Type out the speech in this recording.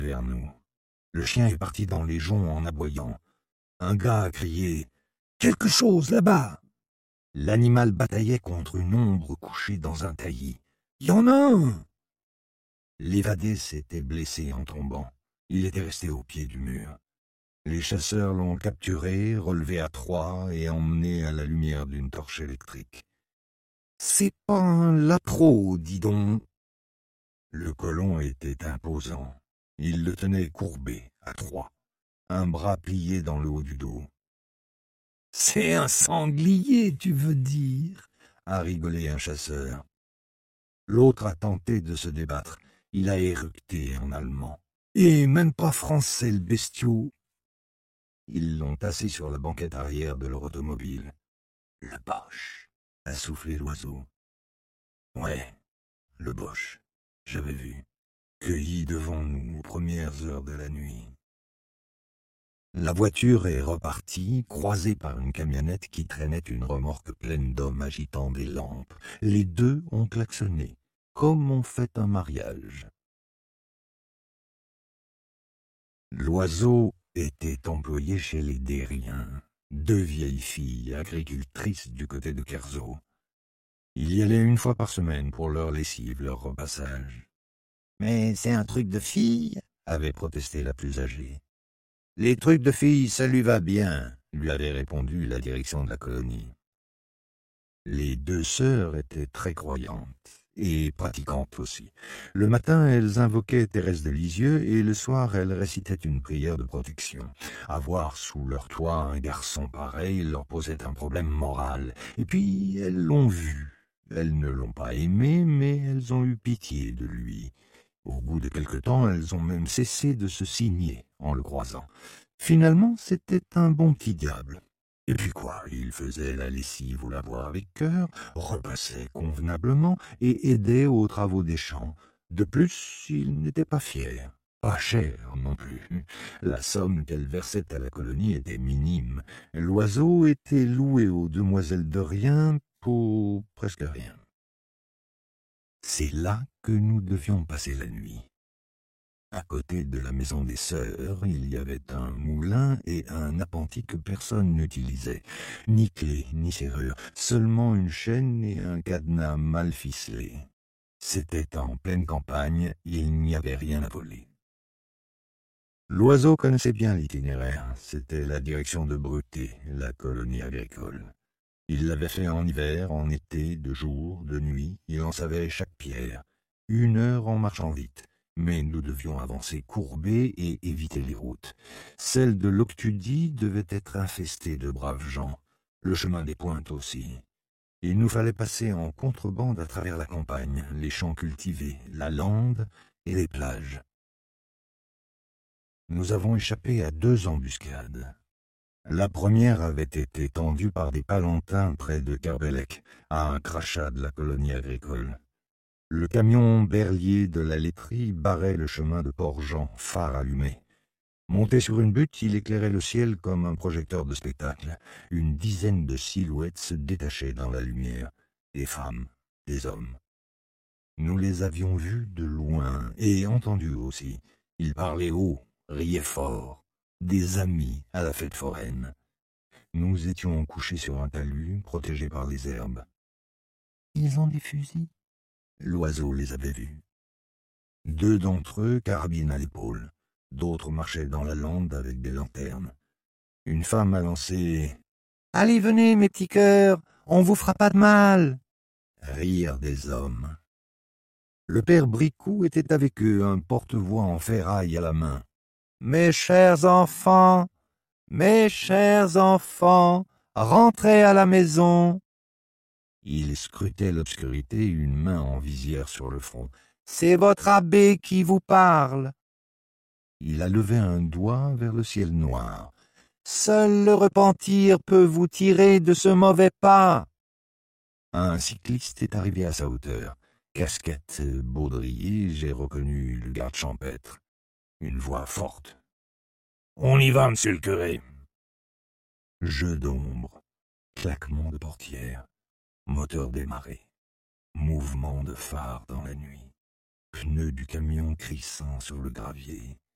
vers nous. Le chien est parti dans les joncs en aboyant. Un gars a crié « Quelque chose là-bas !» L'animal bataillait contre une ombre couchée dans un taillis. « Y en a un !» L'évadé s'était blessé en tombant. Il était resté au pied du mur. Les chasseurs l'ont capturé, relevé à 3 et emmené à la lumière d'une torche électrique. « C'est pas un lapro, dis donc !» Le colon était imposant. Il le tenait courbé, à 3, un bras plié dans le haut du dos. « C'est un sanglier, tu veux dire ?» a rigolé un chasseur. L'autre a tenté de se débattre. Il a éructé en allemand. « Et même pas français, le bestiau !» Ils l'ont tassé sur la banquette arrière de leur automobile. « Le Boche !» a soufflé l'oiseau. « Ouais, le Boche, j'avais vu, cueilli devant nous aux premières heures de la nuit. » La voiture est repartie, croisée par une camionnette qui traînait une remorque pleine d'hommes agitant des lampes. Les deux ont klaxonné, comme on fait un mariage. L'oiseau était employé chez les Dériens, 2 vieilles filles agricultrices du côté de Kerzo. Il y allait 1 fois par semaine pour leur lessive, leur repassage. « Mais c'est un truc de fille !» avait protesté la plus âgée. « Les trucs de filles, ça lui va bien !» lui avait répondu la direction de la colonie. Les 2 sœurs étaient très croyantes, et pratiquantes aussi. Le matin, elles invoquaient Thérèse de Lisieux, et le soir, elles récitaient une prière de protection. Avoir sous leur toit un garçon pareil leur posait un problème moral. Et puis, elles l'ont vu. Elles ne l'ont pas aimé, mais elles ont eu pitié de lui. Au bout de quelque temps, elles ont même cessé de se signer en le croisant. Finalement, c'était un bon petit diable. Et puis quoi, il faisait la lessive ou la voix avec cœur, repassait convenablement et aidait aux travaux des champs. De plus, il n'était pas fier. Pas cher non plus. La somme qu'elle versait à la colonie était minime. L'oiseau était loué aux demoiselles de rien pour presque rien. C'est là que nous devions passer la nuit. À côté de la maison des sœurs, il y avait un moulin et un appentis que personne n'utilisait. Ni clé, ni serrure, seulement une chaîne et un cadenas mal ficelé. C'était en pleine campagne, il n'y avait rien à voler. L'oiseau connaissait bien l'itinéraire. C'était la direction de Bruté, la colonie agricole. Il l'avait fait en hiver, en été, de jour, de nuit. Il en savait chaque pierre. 1 heure en marchant vite. Mais nous devions avancer courbés et éviter les routes. Celle de l'Octudie devait être infestée de braves gens. Le chemin des Pointes aussi. Il nous fallait passer en contrebande à travers la campagne, les champs cultivés, la lande et les plages. Nous avons échappé à 2 embuscades. La première avait été tendue par des palantins près de Kerbelec, à un crachat de la colonie agricole. Le camion berlier de la laiterie barrait le chemin de Port-Jean, phare allumé. Monté sur une butte, il éclairait le ciel comme un projecteur de spectacle. Une dizaine de silhouettes se détachaient dans la lumière. Des femmes, des hommes. Nous les avions vus de loin, et entendus aussi. Ils parlaient haut, riaient fort. Des amis à la fête foraine. Nous étions couchés sur un talus, protégés par les herbes. « Ils ont des fusils ?» L'oiseau les avait vus. 2 d'entre eux, carabine à l'épaule. D'autres marchaient dans la lande avec des lanternes. Une femme a lancé « Allez, venez, mes petits cœurs, on vous fera pas de mal !» Rire des hommes. Le père Bricou était avec eux, un porte-voix en ferraille à la main. « mes chers enfants, rentrez à la maison !» Il scrutait l'obscurité, une main en visière sur le front. « C'est votre abbé qui vous parle !» Il a levé un doigt vers le ciel noir. « Seul le repentir peut vous tirer de ce mauvais pas !» Un cycliste est arrivé à sa hauteur. Casquette baudrier, j'ai reconnu le garde champêtre. Une voix forte. « On y va, monsieur le curé !» Jeu d'ombre, claquement de portière, moteur démarré, mouvement de phare dans la nuit, pneus du camion crissant sur le gravier.